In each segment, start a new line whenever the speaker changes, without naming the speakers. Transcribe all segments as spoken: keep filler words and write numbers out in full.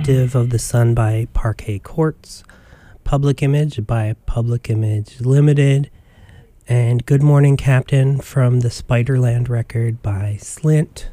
Captive of the Sun by Parquet Courts, Public Image by Public Image Limited, and Good Morning Captain from the Spiderland record by Slint.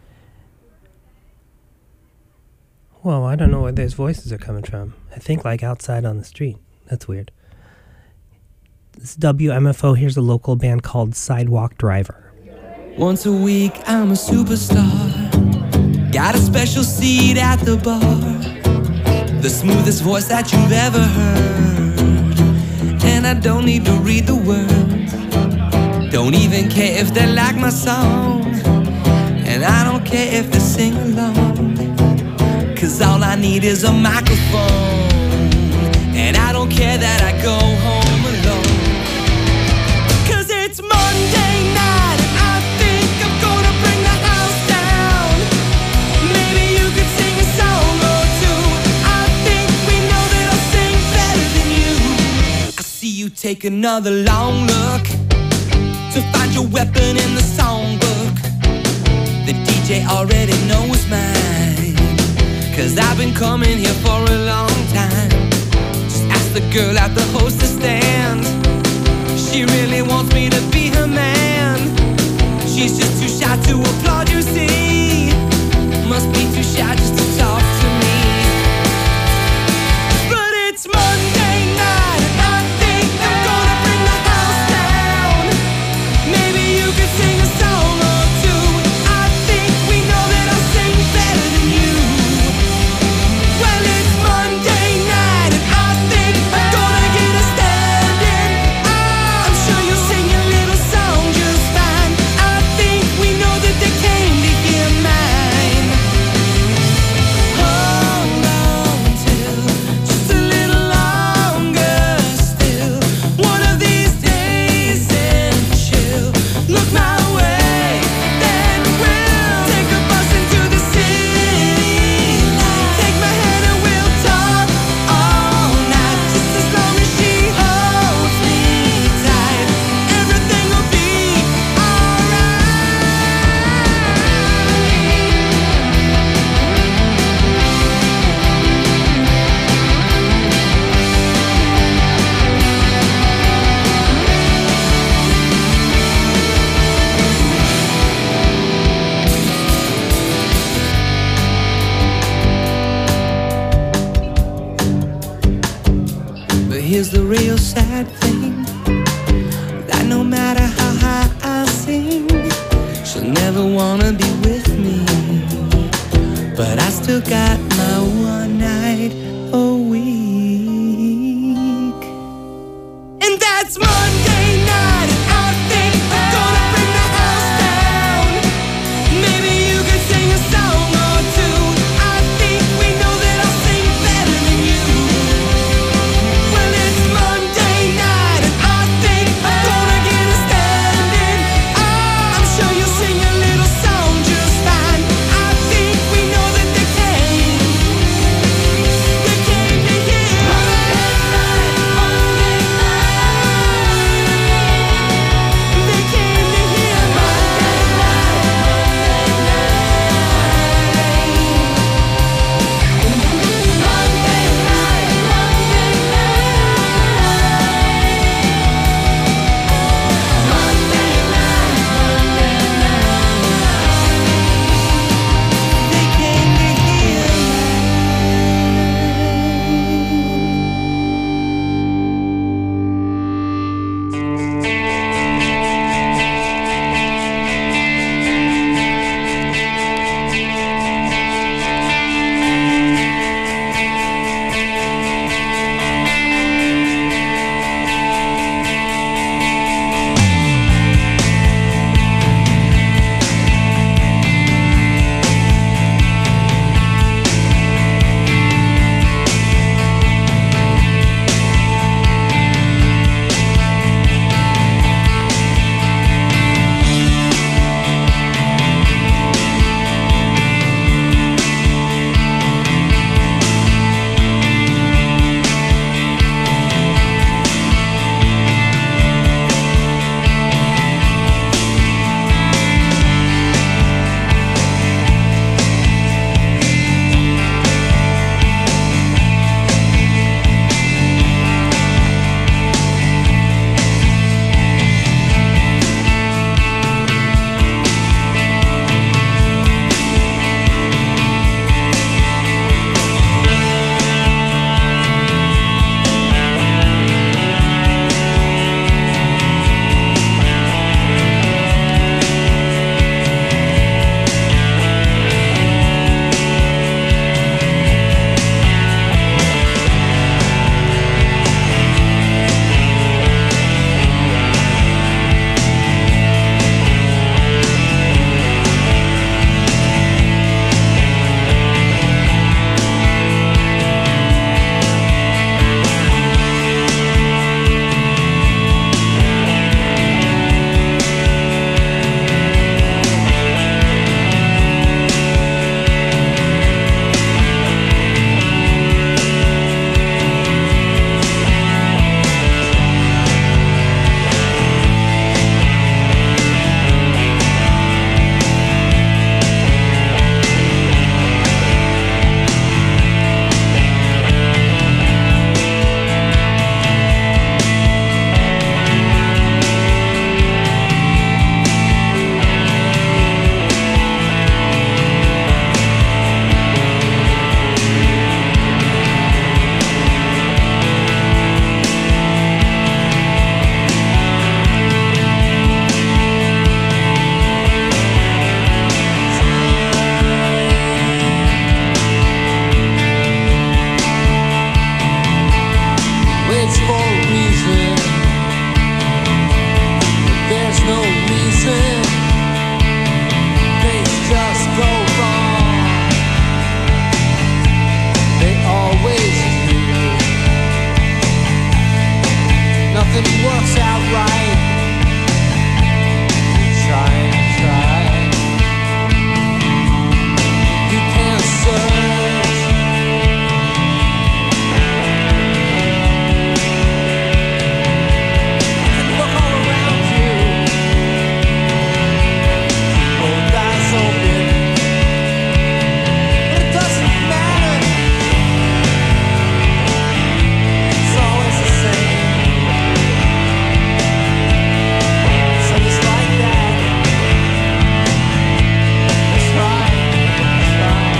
Well, I don't know where those voices are coming from. I think like outside on the street. That's weird. This is W M F O. Here's a local band called Sidewalk Driver.
Once a week I'm a superstar. Got a special seat at the bar. The smoothest voice that you've ever heard. And I don't need to read the words. Don't even care if they like my song. And I don't care if they sing along. Cause all I need is a microphone. And I don't care that I go home alone. Cause it's Monday night and I think I'm gonna bring the house down. Maybe you could sing a song or two. I think we know that I'll sing better than you. I see you take another long look to find your weapon in the songbook. The D J already knows mine. Cause I've been coming here for a long time. Just ask the girl at the hostess stand. She really wants me to be her man. She's just too shy to applaud, you see. Must be too shy just to talk to me. But it's Monday night and I think I'm gonna bring the house down. Maybe you could sing a song or two. I think we know that I'll sing better than you. Well, it's Monday night and I think I'm gonna get a stand-in. I'm sure you'll sing your little song just fine. I think we know that they came to hear mine. Hold on till just a little longer still. One of these days and chill. Look my way, then we'll take a bus into the city. Take my hand and we'll talk all night. Just as long as she holds me tight, everything will be alright. But here's the real sad thing, that no matter how high I sing, she'll never wanna be with me. But I still got my one night a week. And that's Monday night and I think I'm gonna bring the house down. Maybe you could sing a song or two. I think we know that I'll sing better than you. Well, it's Monday night and I think I'm gonna get a stand-in. I'm sure you'll sing a little song just fine. I think we know that they came. works out right. You try and try. You can search. You can look all around you. Keep both eyes open. But it doesn't matter. It's always the same. So it's like that. That's right. That's right.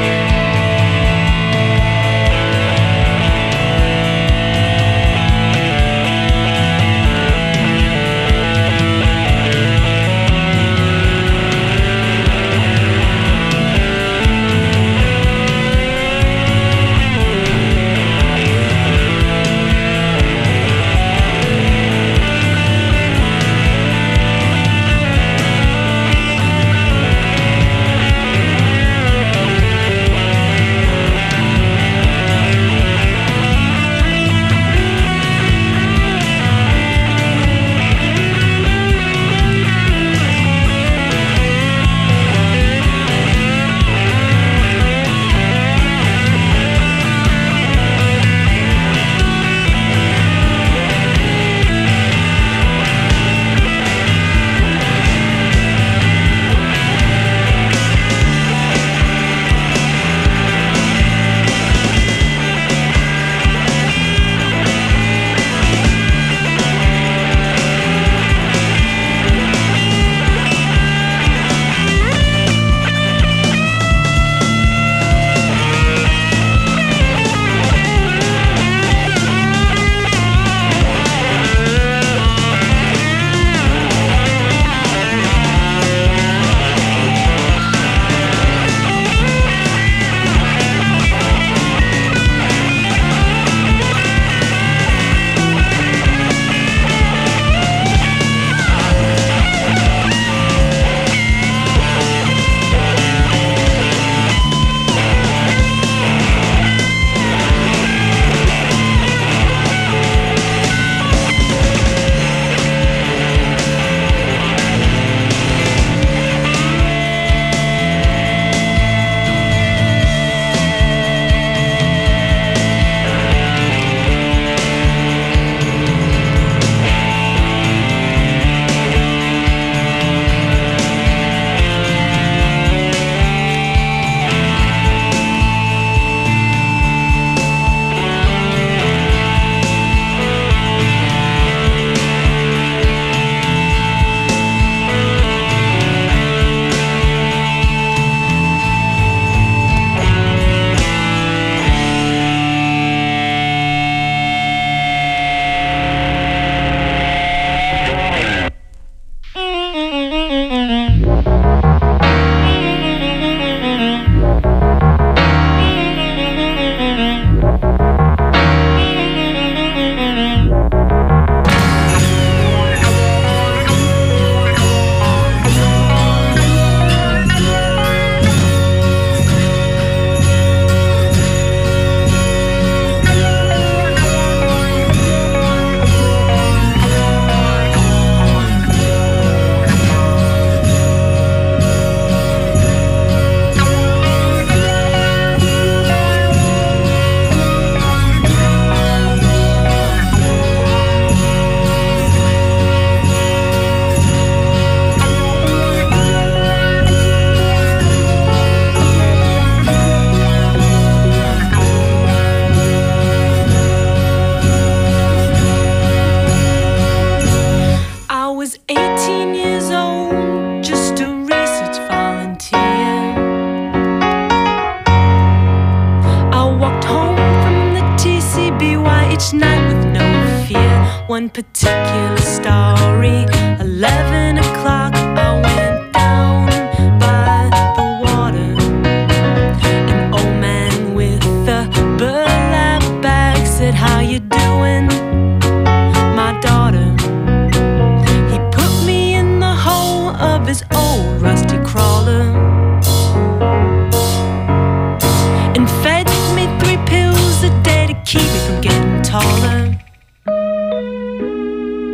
one particular story. Eleven o'clock, I went down by the water. An old man with a burlap bag said, "How you doing, my daughter?" He put me in the hole of his old rusty crawler and fed me three pills a day to keep me from getting taller.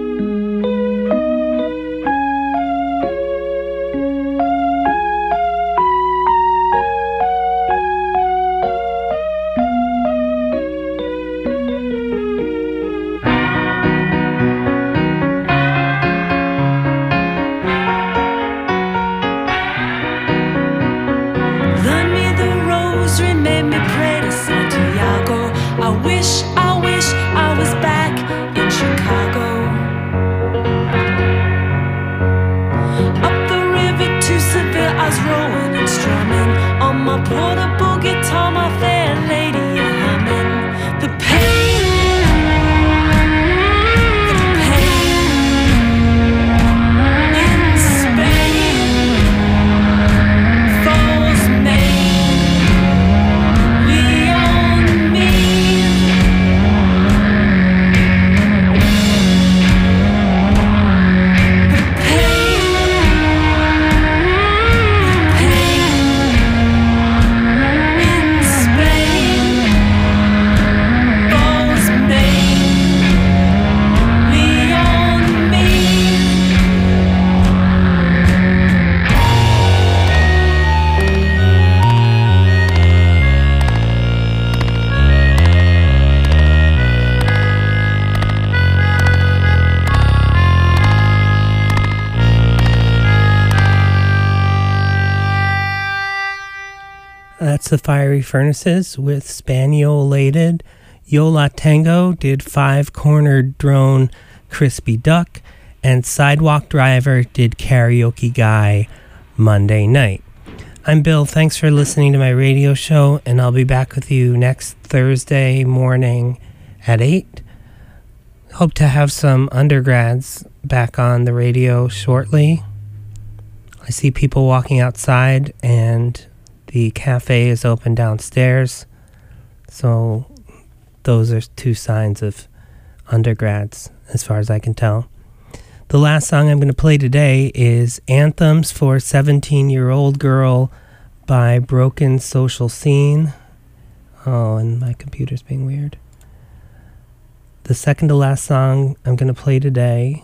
That's the Fiery Furnaces with Spaniolated. Yo La Tengo did Five Cornered Drone Crispy Duck. And Sidewalk Driver did Karaoke Guy Monday Night. I'm Bill. Thanks for listening to my radio show, and I'll be back with you next Thursday morning at eight. Hope to have some undergrads back on the radio shortly. I see people walking outside, and the cafe is open downstairs. So those are two signs of undergrads, as far as I can tell. The last song I'm going to play today is Anthems for a seventeen-Year-Old Girl by Broken Social Scene. Oh, and my computer's being weird. The second to last song I'm going to play today...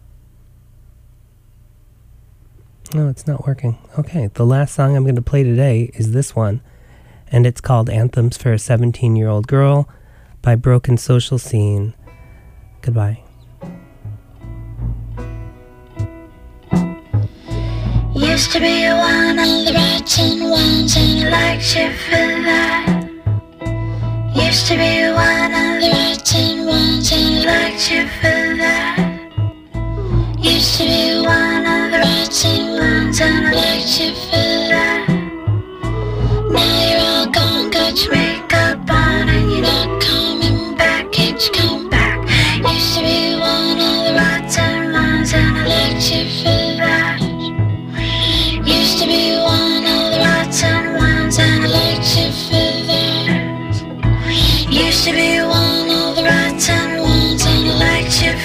No, it's not working. Okay, the last song I'm going to play today is this one, and it's called Anthems for a seventeen-Year-Old Girl by Broken Social Scene. Goodbye.
Used to be one of the rotten ones, and I liked you for that. Used to be one of the rotten ones, and I liked you for that. Used to be one of the rotten ones, and I liked you for that. Now you're all gone, got your makeup on, and you're not coming back. Can't you come back? Used to be one of the rotten ones, and I liked you for that. Used to be one of the rotten ones, and I liked you for that. Used to be one of the rotten ones, and I liked you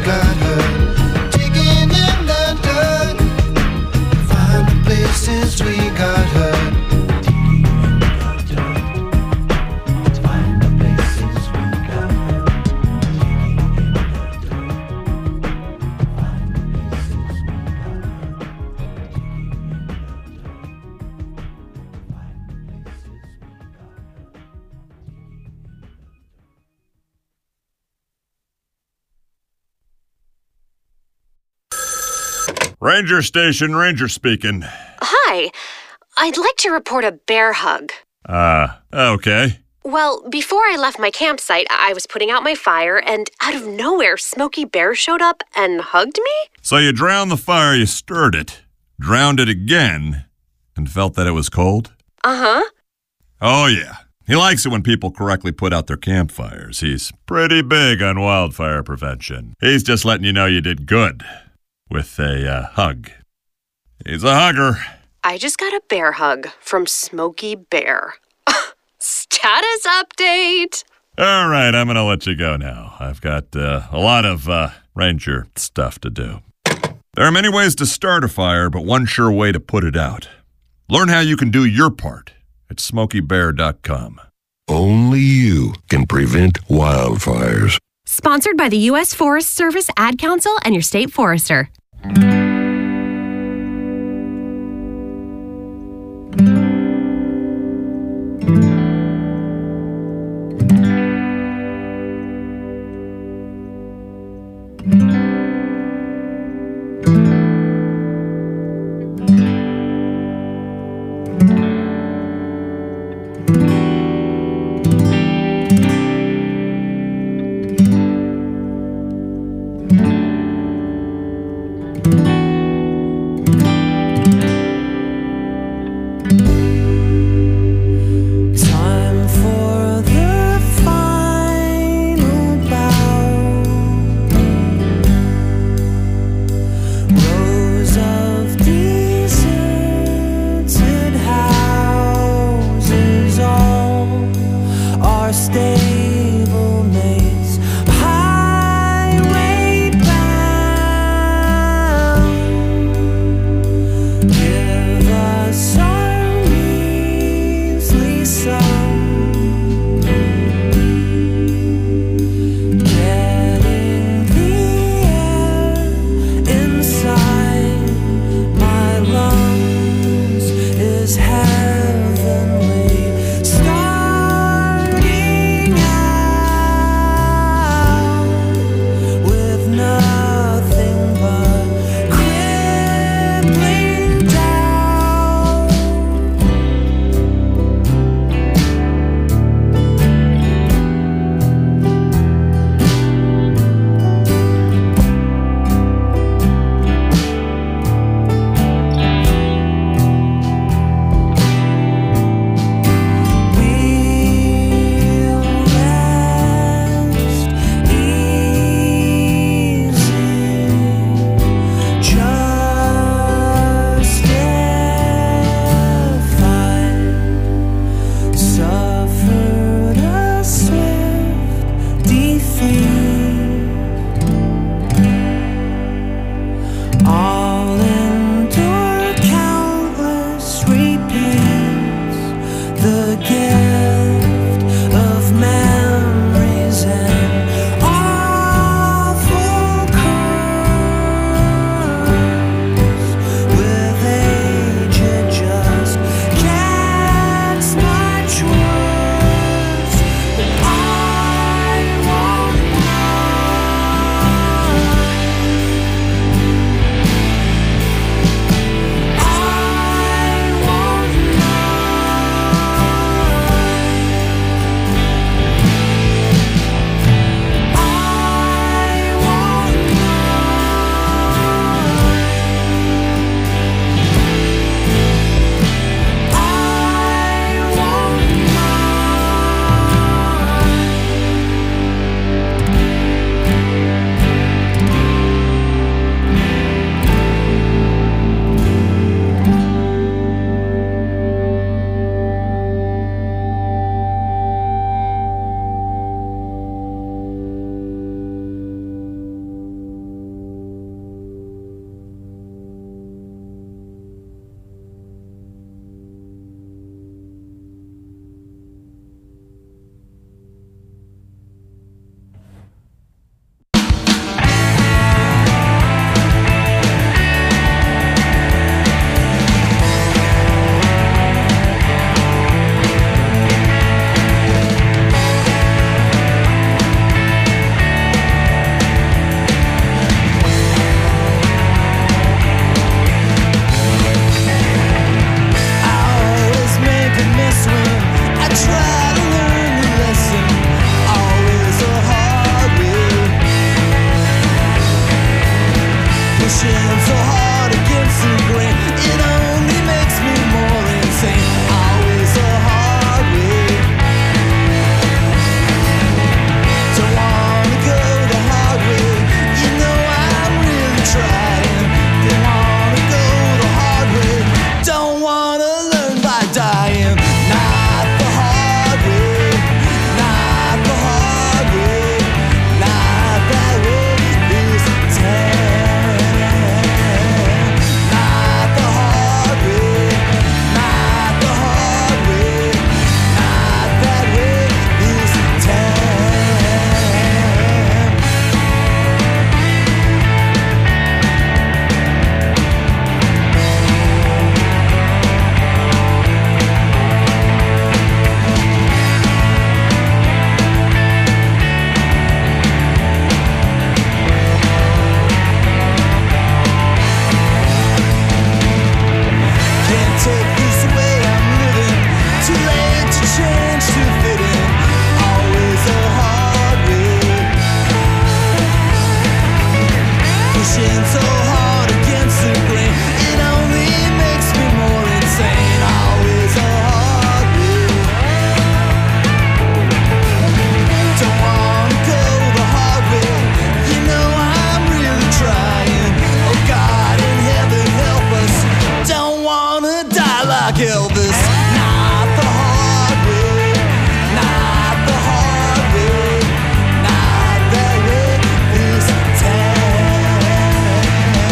got her digging in the dirt. Find the places we got her.
Ranger Station, Ranger speaking.
Hi. I'd like to report a bear hug.
Uh, okay.
Well, before I left my campsite, I was putting out my fire, and out of nowhere, Smokey Bear showed up and hugged me?
So you drowned the fire, you stirred it, drowned it again, and felt that it was cold?
Uh-huh.
Oh, yeah. He likes it when people correctly put out their campfires. He's pretty big on wildfire prevention. He's just letting you know you did good. With a uh, hug. He's a hugger.
I just got a bear hug from Smokey Bear. Status update!
All right, I'm going to let you go now. I've got uh, a lot of uh, ranger stuff to do. There are many ways to start a fire, but one sure way to put it out. Learn how you can do your part at smokey bear dot com.
Only you can prevent wildfires.
Sponsored by the U S Forest Service, Ad Council, and your state forester.
Time for the final bow. pushing so hard against the grain. It only makes me more insane. Always a hard way. Don't wanna go the hard way. You know I'm really trying. Don't wanna go the hard way. Don't wanna learn by dying. Not the hard way. Not the hard way. Not that way this time. Not the hard way. Not the hard way. Not that way this time. Can't take this way I'm living. Too late to change to fit in. Always a hard way. Pushing so hard against the grain. It only makes me more insane. Always a hard way. Don't wanna go the hard way. You know I'm really trying. Oh God in heaven help us. Don't wanna die like Elvis. Not the hard way. Not the hard way. Not that way this time.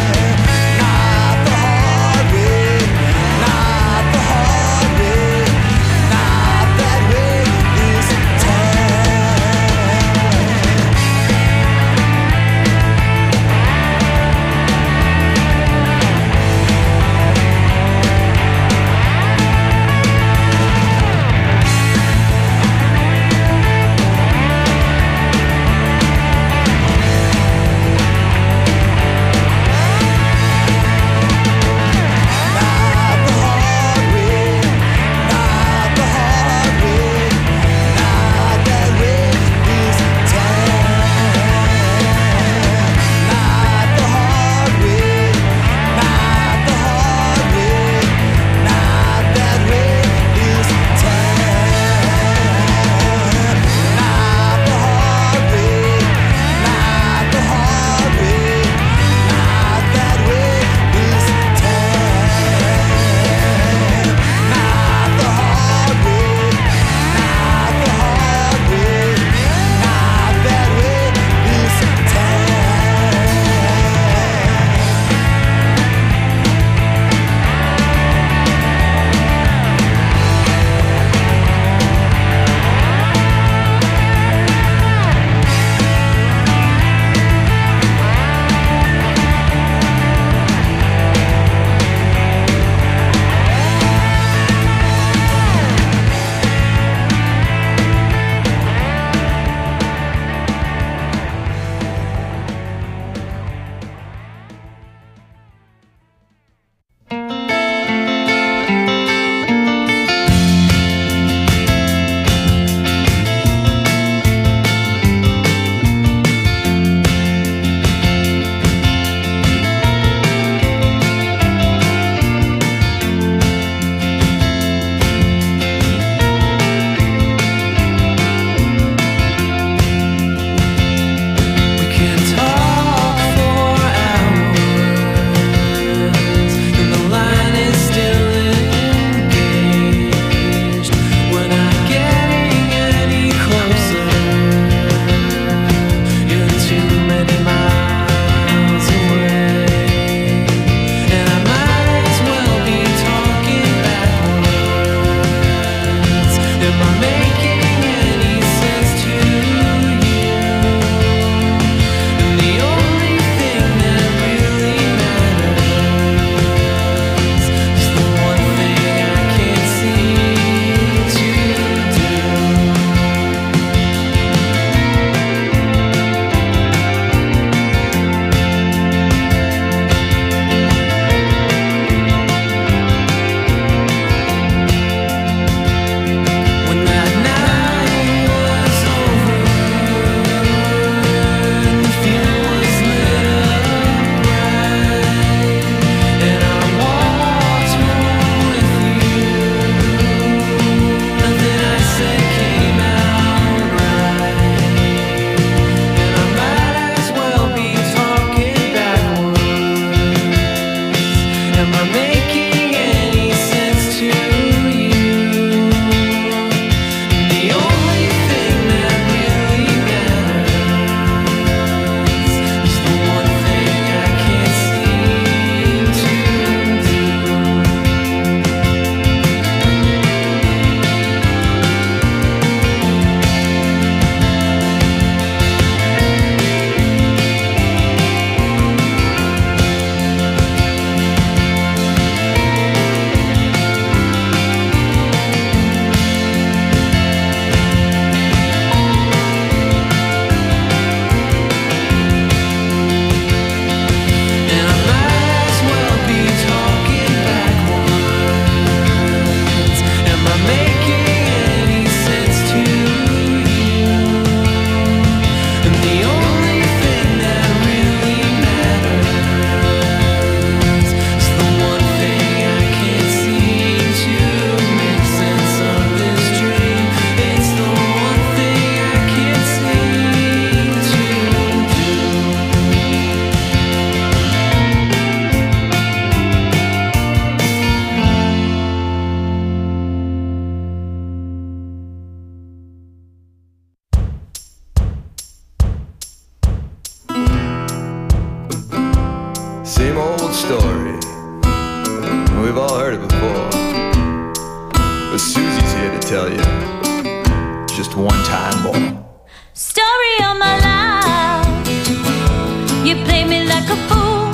story. We've all heard it before, but Susie's here to tell you just one time more.
Story of my life. You play me like a fool.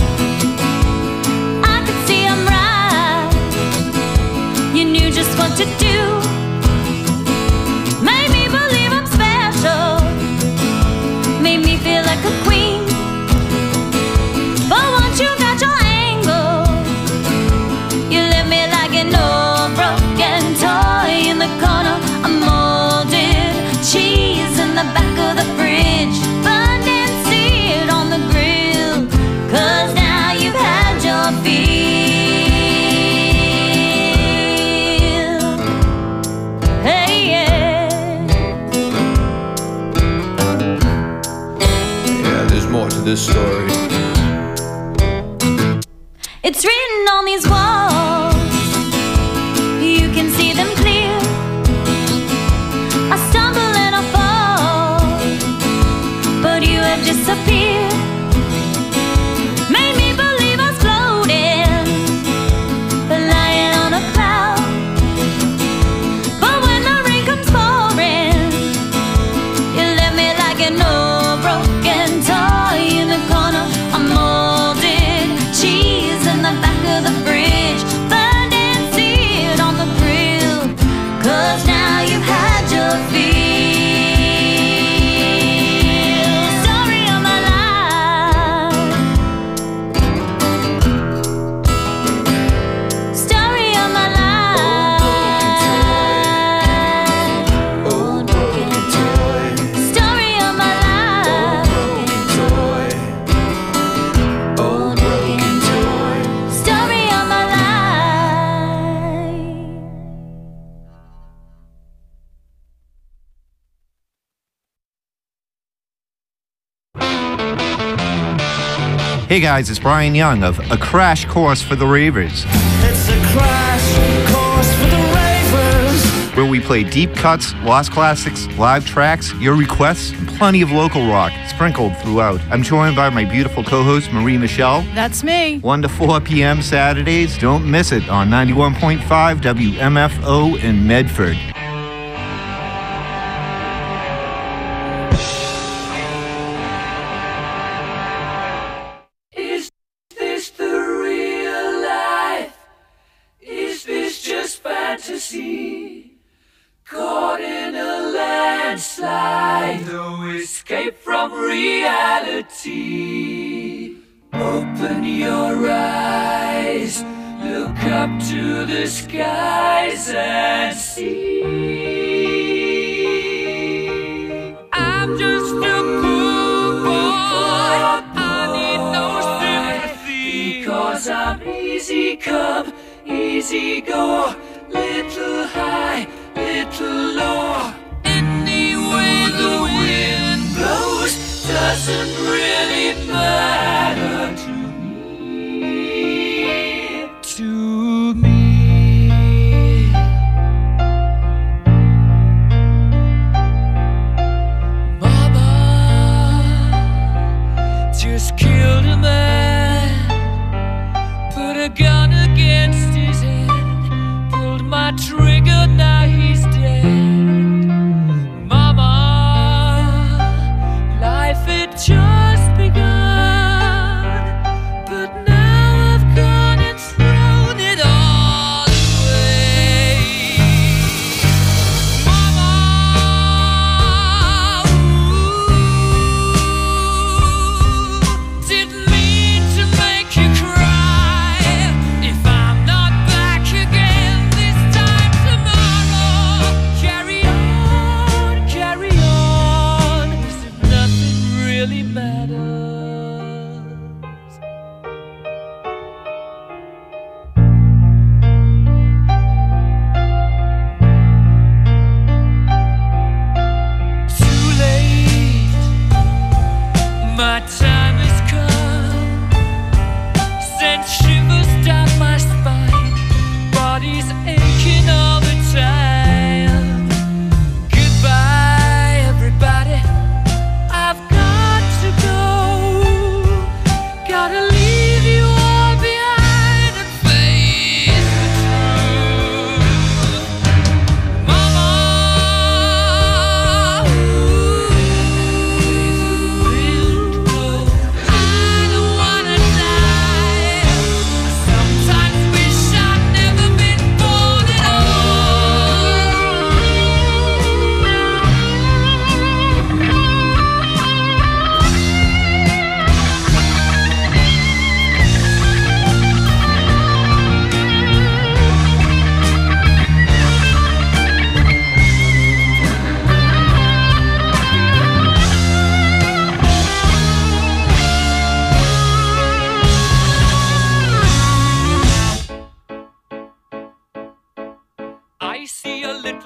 I could see I'm right. You knew just what to do. Made me believe I'm special. Made me feel like a queen. But once you got your angle, you left me like an old broken toy in the corner. A molded cheese in the back of the fridge, burned and seared on the grill. Cause now you've had your fill. Hey, yeah.
Yeah, there's more to this story.
It's written on these walls. You can see them clear. I stumble and I fall, but you have disappeared. Made me believe I was floating, lying on a cloud. But when the rain comes pouring, you left me like an old broken toy in the corner. A molded cheese in the back of the fridge, burned and seared on the grill. Cause now you've had your fill. Story of my life. Story of my life.
Old broken toy.
Story of my life.
Toy. Old broken toy.
Story of my life.
Hey guys, it's Brian Young of A Crash Course for the Ravers,
It's a crash course for the ravers.
where we play deep cuts, lost classics, live tracks, your requests, and plenty of local rock sprinkled throughout. I'm joined by my beautiful co-host Marie Michelle.
That's me.
one to four p.m. Saturdays. Don't miss it on ninety-one point five W M F O in Medford.
Is this the real life? Is this just fantasy? Caught in a landslide, no escape from reality. Open your eyes, look up to the skies and see. I'm just a poor boy, I need no sympathy. Because I'm easy come, easy go, little high, little low. Any way the wind blows doesn't really matter to me. To me. Mama just killed a man, put a gun against his head, pulled my trigger, now he's dead. Mama, life had just begun, but now I've gone and thrown it all away. Mama, ooh, didn't mean to make you cry. If I'm not back again this time tomorrow, carry on, carry on, as if nothing really matters. Too late, my time has come. Sent shivers down my spine, body's aching all the time. Goodbye, everybody, I've got to go. Gotta leave you all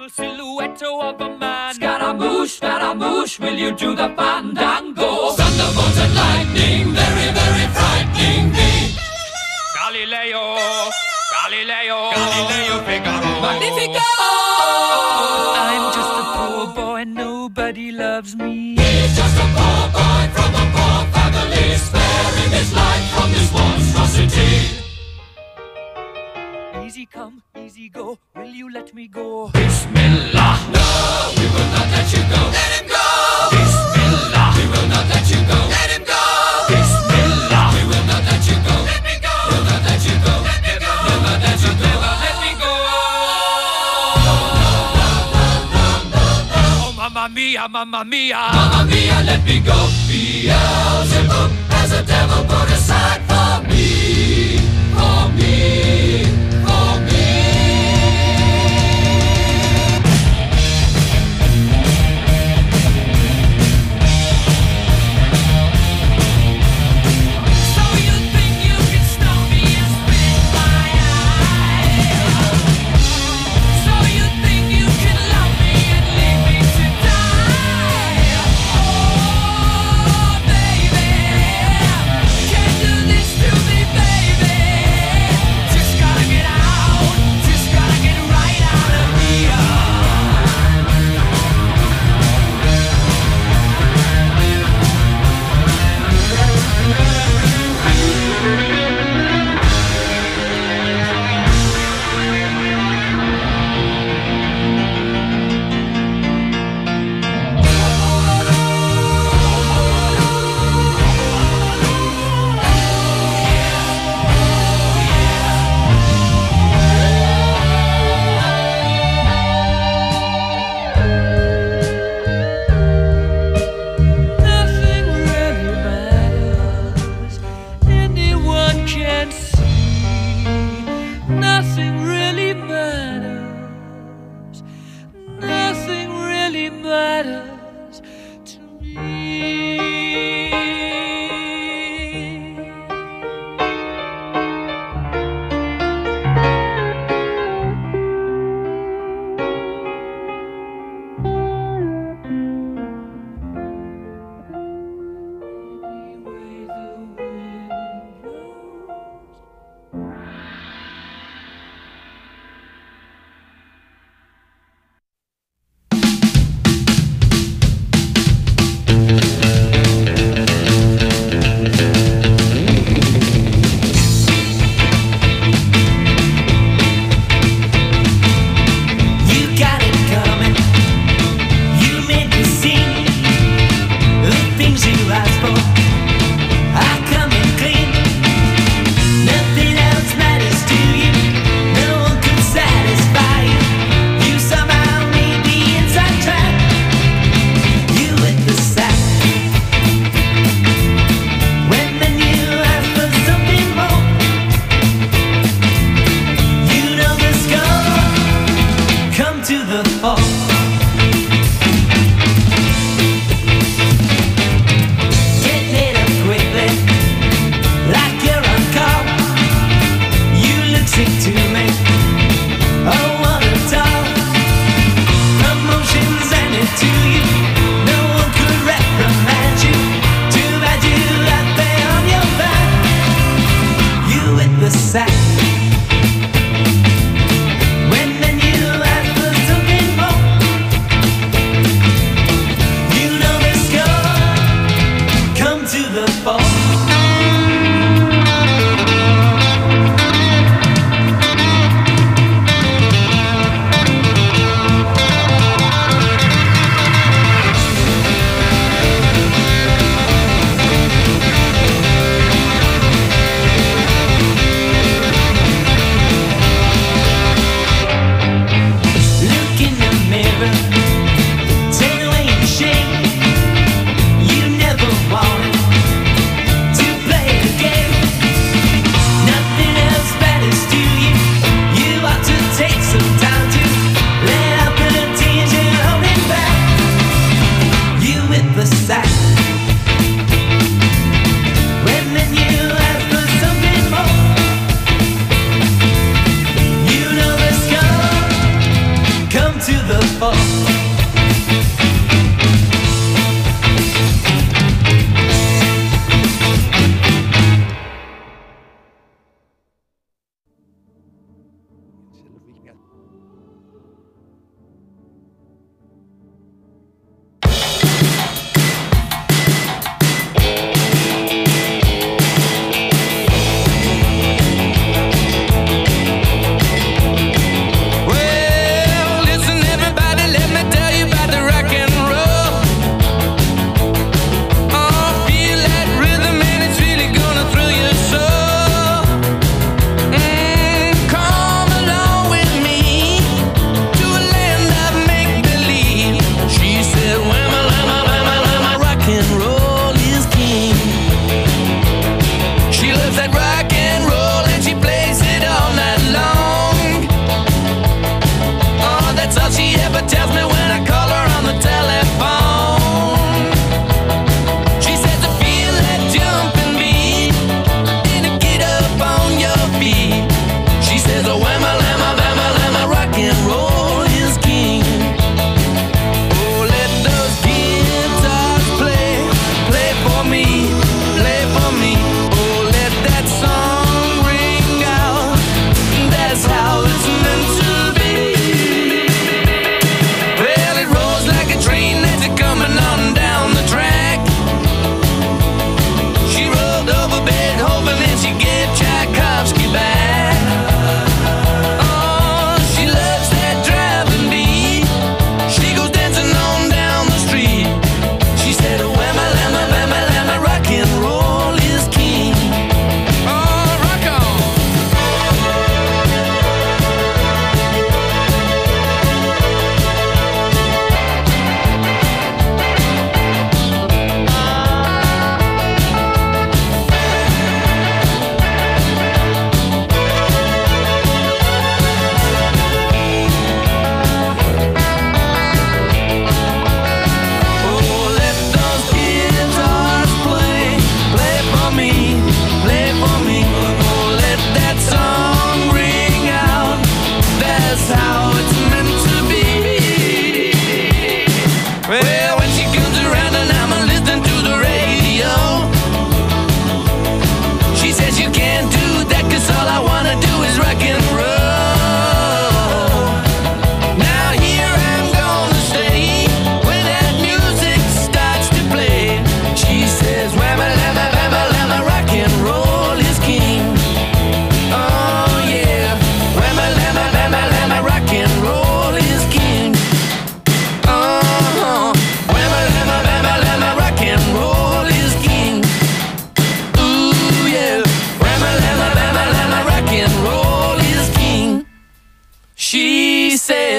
little silhouette of a man. Scaramouche, Scaramouche, will you do the fandango? Thunderbolts and lightning, very, very frightening me. Galileo, Galileo, Galileo Figaro. Magnifico! I'm just a poor boy, nobody loves me. He's just a poor boy from a poor family, sparing his life from this monstrosity. Easy come, easy go, will you let me go? Bismillah, no, we will not let you go. Let him go! Bismillah, we will not let you go. Let him go! Bismillah, we will not let you go. Let me go! We'll not let you go. Let me go! We'll not let you go. Let me go! Oh, mamma mia, mamma mia, mamma mia, let me go. Beelzebub has a devil put aside for me, for me, for me. So you think you can stop me and spit my eye? So you think you can love me and leave me to die? Oh, baby.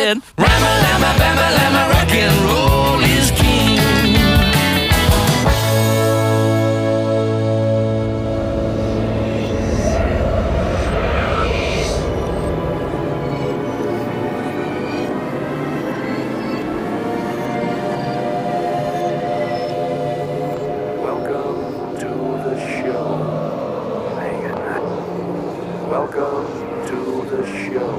said, Rama, lama, bama, lama, rock and roll is king.
Welcome to the show. Welcome to the show.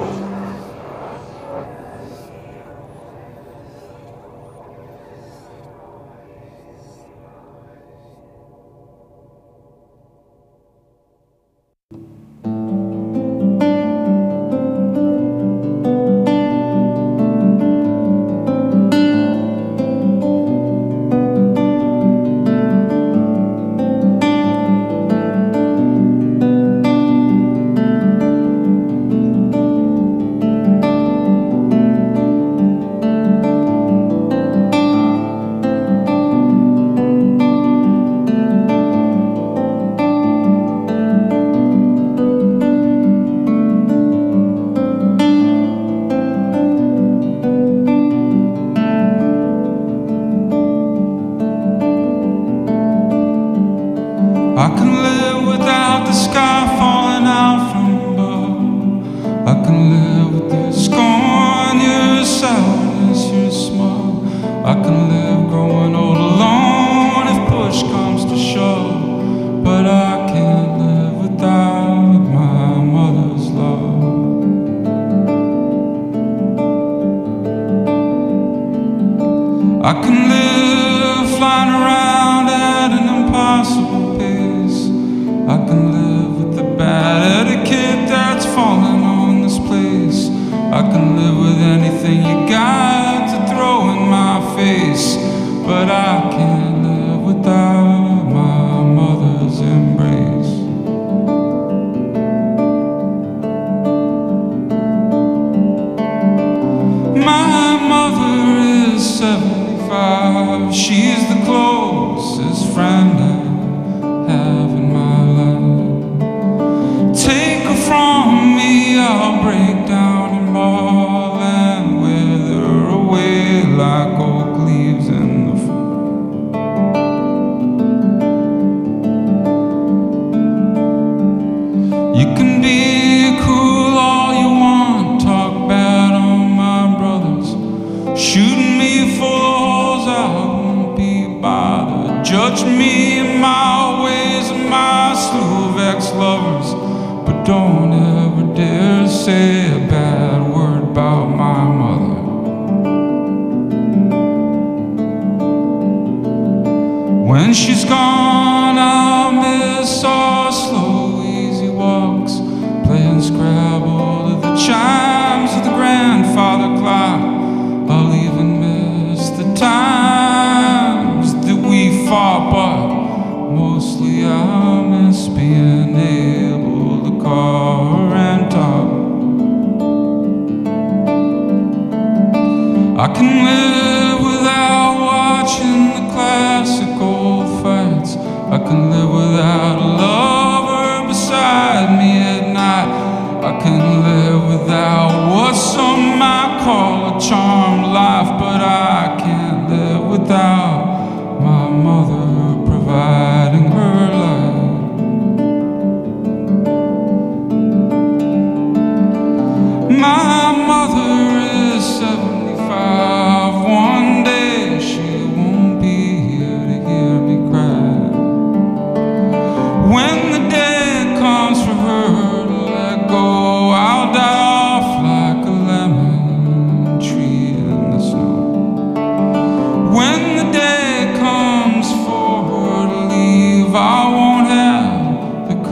I can live without the sky falling out from above. I can live with your scorn, your sourness, your smug. I can live growing old alone if push comes to shove. But I can't live without my mother's love. I can live flying around at an impossible pace. I can live with the bad etiquette that's fallen on this place. I can live with anything you got to throw in my face. But I can't live without my mother's embrace. My mother is seventy-five. She's the closest friend I have in my life. Take her from me, I'll break down and fall and wither away like oak leaves in the fall. You can be cruel all you want, talk bad on my brothers, shooting me full of holes, I won't be bothered. Judge me in my ways and my slew of ex-lovers, but don't ever dare say a bad word about my mother. When she's gone